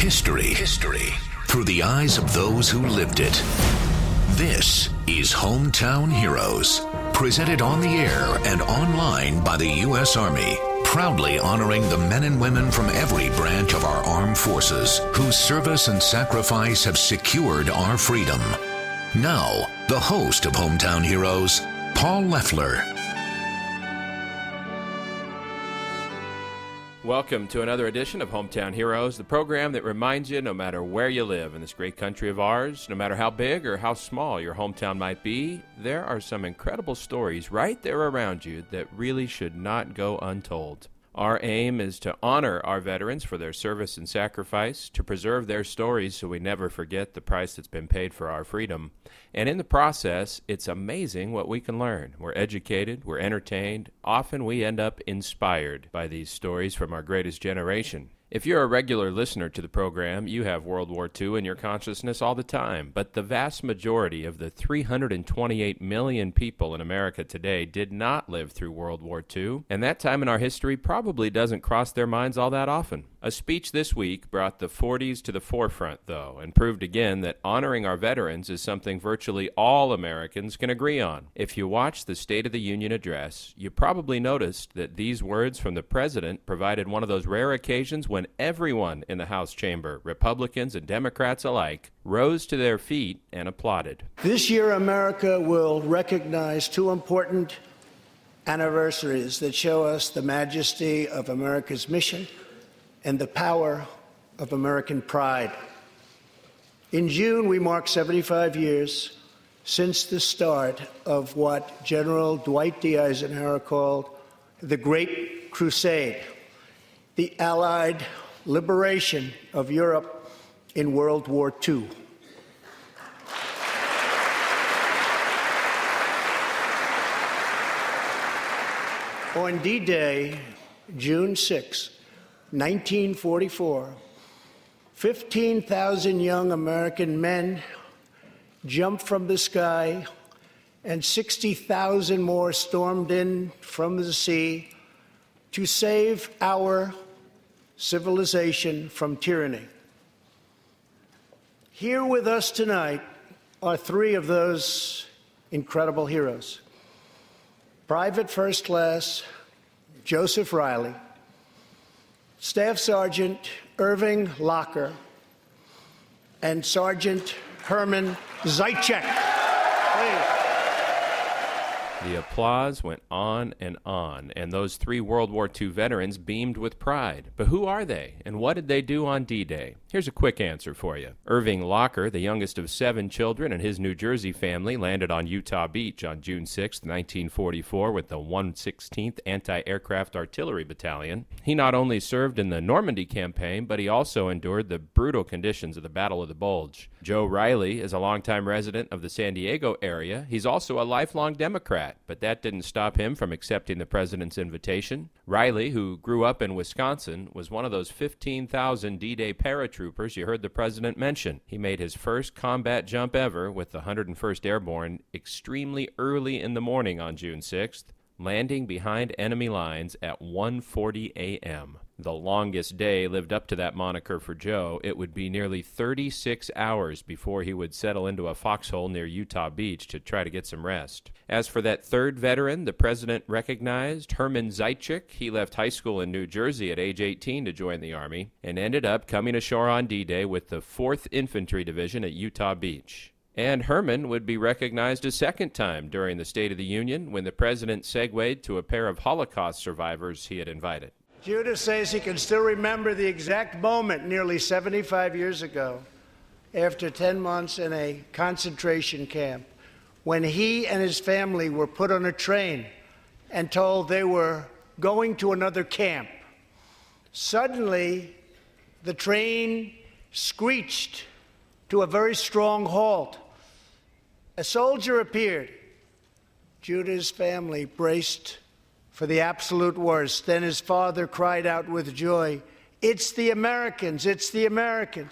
History through the eyes of those who lived it. This is Hometown Heroes, presented on the air and online by the U.S. Army, proudly honoring the men and women from every branch of our armed forces whose service and sacrifice have secured our freedom. Now, the host of Hometown Heroes, Paul Leffler. Welcome to another edition of Hometown Heroes, the program that reminds you no matter where you live in this great country of ours, no matter how big or how small your hometown might be, there are some incredible stories right there around you that really should not go untold. Our aim is to honor our veterans for their service and sacrifice, to preserve their stories so we never forget the price that's been paid for our freedom. And in the process, it's amazing what we can learn. We're educated, we're entertained, often we end up inspired by these stories from our greatest generation. If you're a regular listener to the program, you have World War II in your consciousness all the time, but the vast majority of the 328 million people in America today did not live through World War II, and that time in our history probably doesn't cross their minds all that often. A speech this week brought the 40s to the forefront, though, and proved again that honoring our veterans is something virtually all Americans can agree on. If you watched the State of the Union address, you probably noticed that these words from the president provided one of those rare occasions when everyone in the House chamber, Republicans and Democrats alike, rose to their feet and applauded. This year, America will recognize two important anniversaries that show us the majesty of America's mission and the power of American pride. In June, we mark 75 years since the start of what General Dwight D. Eisenhower called the Great Crusade, the Allied liberation of Europe in World War II. On D-Day, June 6, 1944, 15,000 young American men jumped from the sky and 60,000 more stormed in from the sea to save our civilization from tyranny. Here with us tonight are three of those incredible heroes. Private First Class Joseph Riley, Staff Sergeant Irving Locker, and Sergeant Herman Zaitchik. Please. The applause went on, and those three World War II veterans beamed with pride. But who are they, and what did they do on D-Day? Here's a quick answer for you. Irving Locker, the youngest of 7 children, and his New Jersey family landed on Utah Beach on June 6, 1944, with the 116th Anti-Aircraft Artillery Battalion. He not only served in the Normandy campaign, but he also endured the brutal conditions of the Battle of the Bulge. Joe Riley is a longtime resident of the San Diego area. He's also a lifelong Democrat, but that didn't stop him from accepting the president's invitation. Riley, who grew up in Wisconsin, was one of those 15,000 D-Day paratroopers you heard the president mention. He made his first combat jump ever with the 101st Airborne extremely early in the morning on June 6th, landing behind enemy lines at 1:40 a.m. The longest day lived up to that moniker for Joe. It would be nearly 36 hours before he would settle into a foxhole near Utah Beach to try to get some rest. As for that third veteran the president recognized, Herman Zaitchik, he left high school in New Jersey at age 18 to join the Army and ended up coming ashore on D-Day with the 4th Infantry Division at Utah Beach. And Herman would be recognized a second time during the State of the Union when the president segued to a pair of Holocaust survivors he had invited. Judah says he can still remember the exact moment nearly 75 years ago, after 10 months in a concentration camp, when he and his family were put on a train and told they were going to another camp. Suddenly, the train screeched to a very strong halt. A soldier appeared. Judah's family braced for the absolute worst. Then his father cried out with joy, "It's the Americans! It's the Americans!"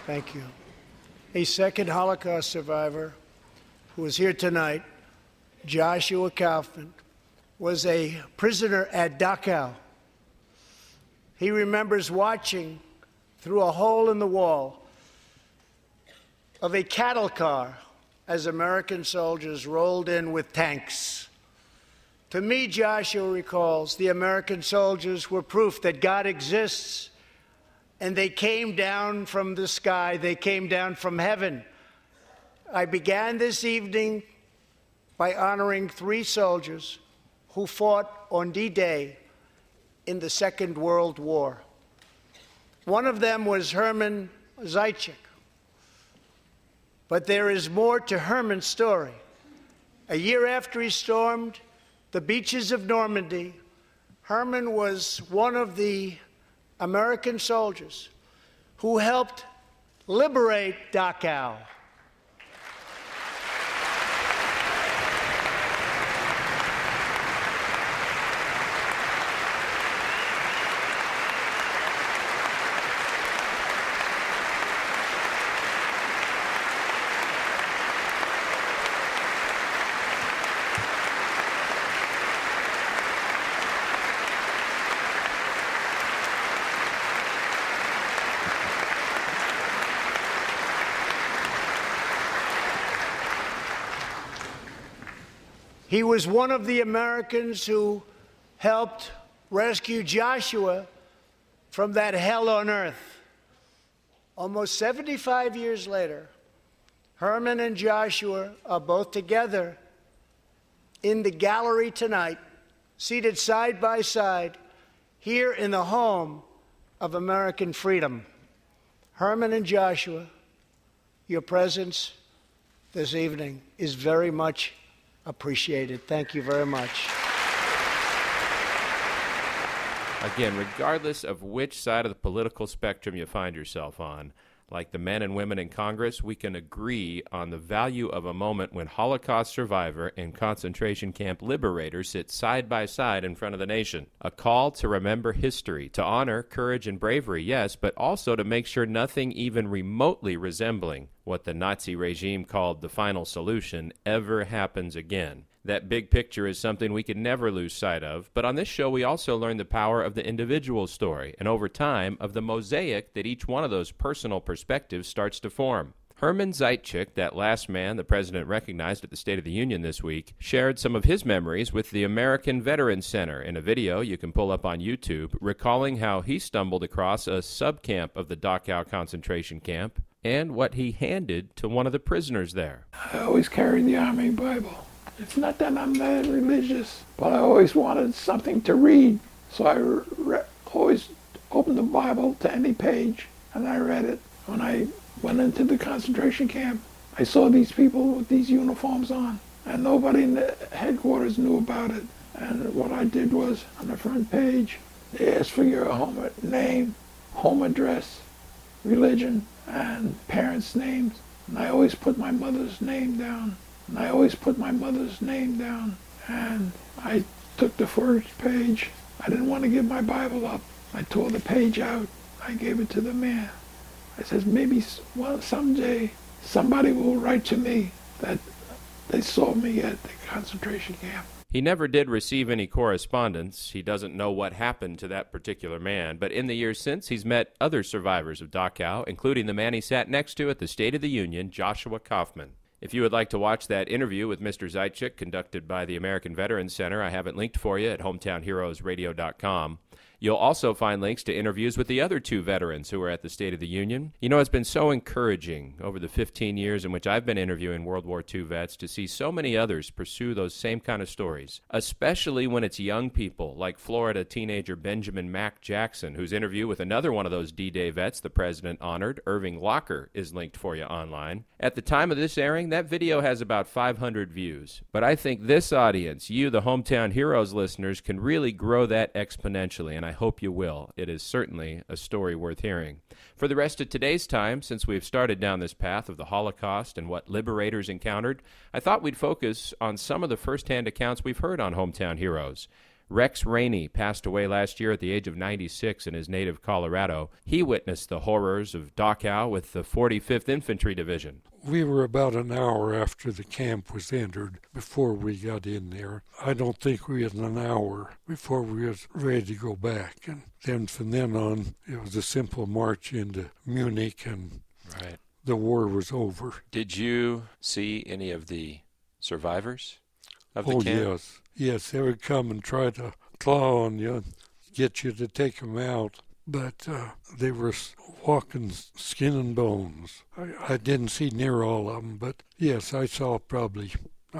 Thank you. A second Holocaust survivor who is here tonight, Joshua Kaufman, was a prisoner at Dachau. He remembers watching through a hole in the wall of a cattle car as American soldiers rolled in with tanks. To me, Joshua recalls, the American soldiers were proof that God exists, and they came down from the sky. They came down from heaven. I began this evening by honoring 3 soldiers who fought on D-Day in the Second World War. One of them was Herman Zaitchik. But there is more to Herman's story. A year after he stormed the beaches of Normandy, Herman was one of the American soldiers who helped liberate Dachau. He was one of the Americans who helped rescue Joshua from that hell on earth. Almost 75 years later, Herman and Joshua are both together in the gallery tonight, seated side by side, here in the home of American freedom. Herman and Joshua, your presence this evening is very much appreciated. Thank you very much. Again, regardless of which side of the political spectrum you find yourself on, like the men and women in Congress, we can agree on the value of a moment when Holocaust survivor and concentration camp liberator sit side by side in front of the nation. A call to remember history, to honor courage and bravery, yes, but also to make sure nothing even remotely resembling what the Nazi regime called the final solution ever happens again. That big picture is something we can never lose sight of, but on this show we also learn the power of the individual story, and over time, of the mosaic that each one of those personal perspectives starts to form. Herman Zaitchik, that last man the president recognized at the State of the Union this week, shared some of his memories with the American Veterans Center in a video you can pull up on YouTube, recalling how he stumbled across a subcamp of the Dachau concentration camp and what he handed to one of the prisoners there. I always carried the Army Bible. It's not that I'm that religious, but I always wanted something to read. So I always opened the Bible to any page, and I read it. When I went into the concentration camp, I saw these people with these uniforms on, and nobody in the headquarters knew about it. And what I did was, on the front page, they asked for your home name, home address, religion, and parents' names. And I always put my mother's name down. And I took the first page. I didn't want to give my Bible up. I tore the page out. I gave it to the man. I said, maybe someday somebody will write to me that they saw me at the concentration camp. He never did receive any correspondence. He doesn't know what happened to that particular man, but in the years since, he's met other survivors of Dachau, including the man he sat next to at the State of the Union, Joshua Kaufman. If you would like to watch that interview with Mr. Zaitchik conducted by the American Veterans Center, I have it linked for you at hometownheroesradio.com. You'll also find links to interviews with the other 2 veterans who were at the State of the Union. You know, it's been so encouraging over the 15 years in which I've been interviewing World War II vets to see so many others pursue those same kind of stories, especially when it's young people like Florida teenager Benjamin Mack Jackson, whose interview with another one of those D-Day vets the president honored, Irving Locker, is linked for you online. At the time of this airing, that video has about 500 views. But I think this audience, you, the Hometown Heroes listeners, can really grow that exponentially, and I hope you will. It is certainly a story worth hearing. For the rest of today's time, since we've started down this path of the Holocaust and what liberators encountered, I thought we'd focus on some of the first-hand accounts we've heard on Hometown Heroes. Rex Rainey passed away last year at the age of 96 in his native Colorado. He witnessed the horrors of Dachau with the 45th Infantry Division. We were about an hour after the camp was entered before we got in there. I don't think we had an hour before we was ready to go back. And then from then on, it was a simple march into Munich, and the war was over. Did you see any of the survivors of the camp? Yes. Yes, they would come and try to claw on you and get you to take them out. But they were walking skin and bones. I didn't see near all of them, but yes, I saw probably,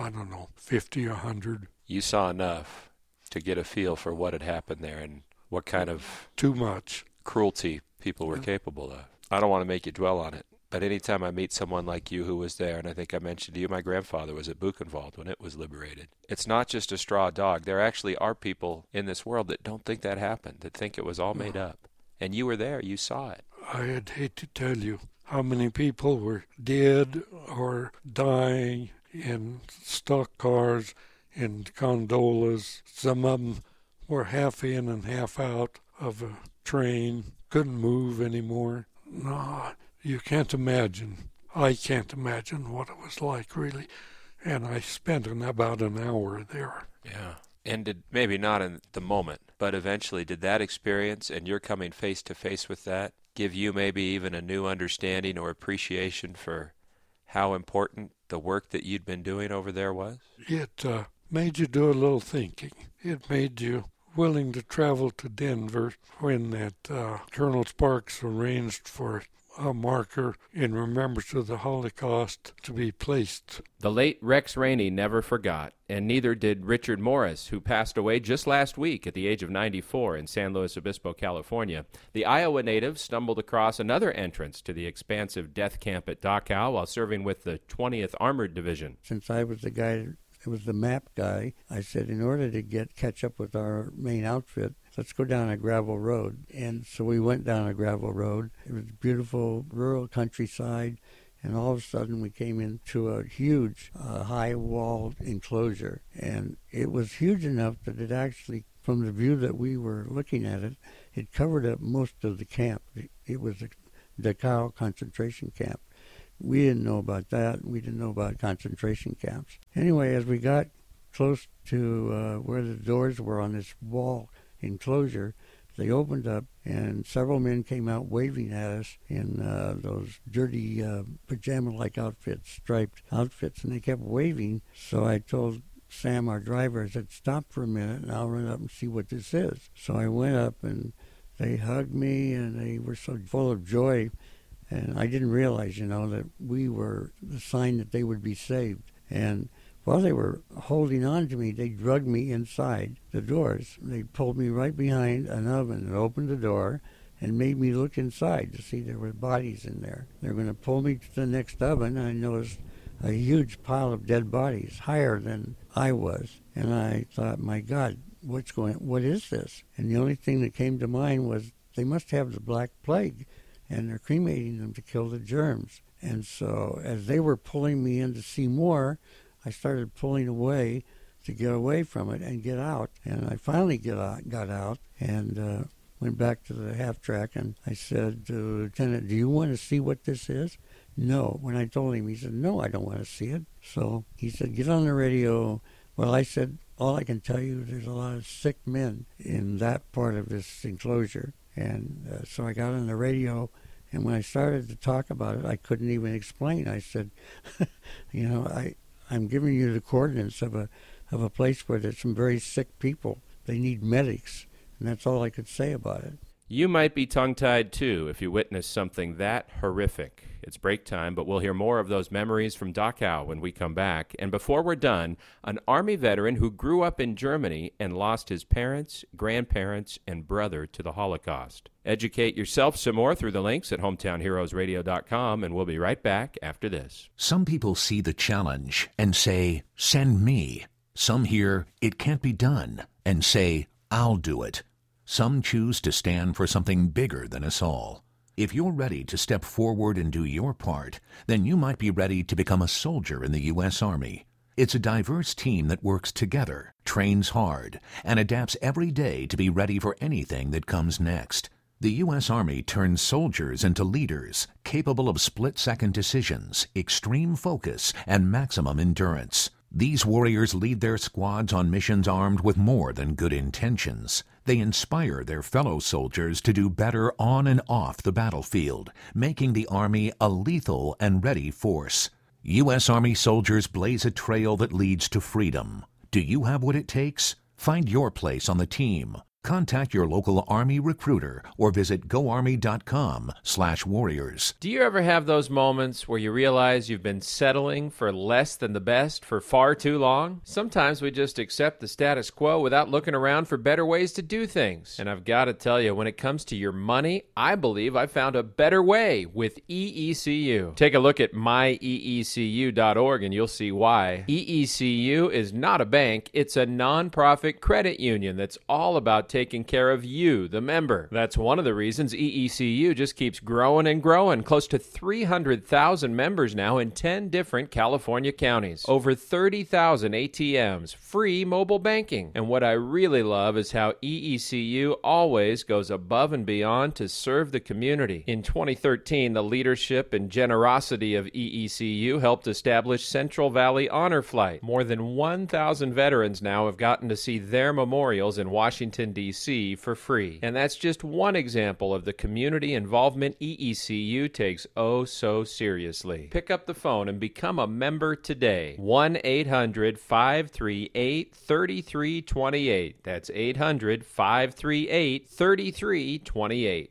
50 or 100. You saw enough to get a feel for what had happened there and what kind of too much cruelty people were capable of. I don't want to make you dwell on it, but anytime I meet someone like you who was there, and I think I mentioned to you, my grandfather was at Buchenwald when it was liberated. It's not just a straw dog. There actually are people in this world that don't think that happened, that think it was all made up. And you were there. You saw it. I'd hate to tell you how many people were dead or dying in stock cars and gondolas. Some of them were half in and half out of a train, couldn't move anymore. No, you can't imagine. I can't imagine what it was like, really. And I spent about an hour there. Yeah. And maybe not in the moment, but eventually did that experience and your coming face to face with that give you maybe even a new understanding or appreciation for how important the work that you'd been doing over there was? It made you do a little thinking. It made you willing to travel to Denver when that Colonel Sparks arranged for a marker in remembrance of the Holocaust to be placed. The late Rex Rainey never forgot, and neither did Richard Morris, who passed away just last week at the age of 94 in San Luis Obispo, California. The Iowa native stumbled across another entrance to the expansive death camp at Dachau while serving with the 20th Armored Division. Since I was the guy, it was the map guy, I said, in order to catch up with our main outfit, let's go down a gravel road. And so we went down a gravel road. It was beautiful rural countryside, and all of a sudden we came into a huge high-walled enclosure. And it was huge enough that it actually, from the view that we were looking at it, it covered up most of the camp. It was a Dachau concentration camp. We didn't know about that. We didn't know about concentration camps. Anyway, as we got close to where the doors were on this wall enclosure, they opened up, and several men came out waving at us in those dirty pajama-like outfits, striped outfits, and they kept waving. So I told Sam, our driver, I said, stop for a minute, and I'll run up and see what this is. So I went up, and they hugged me, and they were so full of joy. And I didn't realize, that we were the sign that they would be saved. And while they were holding on to me, they dragged me inside the doors. They pulled me right behind an oven and opened the door and made me look inside to see there were bodies in there. They were going to pull me to the next oven, and I noticed a huge pile of dead bodies, higher than I was. And I thought, my God, what is this? And the only thing that came to mind was they must have the Black Plague, and they're cremating them to kill the germs. And so as they were pulling me in to see more, I started pulling away to get away from it and get out. And I finally got out and went back to the half track, and I said to Lieutenant, do you want to see what this is? No. When I told him, he said, no, I don't want to see it. So he said, get on the radio. Well, I said, all I can tell you, there's a lot of sick men in that part of this enclosure. And so I got on the radio, and when I started to talk about it, I couldn't even explain. I said, I'm giving you the coordinates of a place where there's some very sick people. They need medics, and that's all I could say about it. You might be tongue-tied, too, if you witness something that horrific. It's break time, but we'll hear more of those memories from Dachau when we come back. And before we're done, an Army veteran who grew up in Germany and lost his parents, grandparents, and brother to the Holocaust. Educate yourself some more through the links at hometownheroesradio.com, and we'll be right back after this. Some people see the challenge and say, send me. Some hear, it can't be done, and say, I'll do it. Some choose to stand for something bigger than us all. If you're ready to step forward and do your part, then you might be ready to become a soldier in the U.S. Army. It's a diverse team that works together trains hard, and adapts every day to be ready for anything that comes next. The U.S. Army turns soldiers into leaders, capable of split-second decisions, extreme focus, and maximum endurance. These warriors lead their squads on missions armed with more than good intentions. They inspire their fellow soldiers to do better on and off the battlefield, making the Army a lethal and ready force. U.S. Army soldiers blaze a trail that leads to freedom. Do you have what it takes? Find your place on the team. Contact your local Army recruiter or visit goarmy.com/warriors. Do you ever have those moments where you realize you've been settling for less than the best for far too long? Sometimes we just accept the status quo without looking around for better ways to do things. And I've got to tell you, when it comes to your money, I believe I found a better way with EECU. Take a look at myeecu.org and you'll see why. EECU is not a bank, it's a nonprofit credit union that's all about taking care of you, the member. That's one of the reasons EECU just keeps growing and growing. Close to 300,000 members now in 10 different California counties. Over 30,000 ATMs, free mobile banking. And what I really love is how EECU always goes above and beyond to serve the community. In 2013, the leadership and generosity of EECU helped establish Central Valley Honor Flight. More than 1,000 veterans now have gotten to see their memorials in Washington, D.C. for free. And that's just one example of the community involvement EECU takes oh so seriously. Pick up the phone and become a member today. 1-800-538-3328. That's 800-538-3328.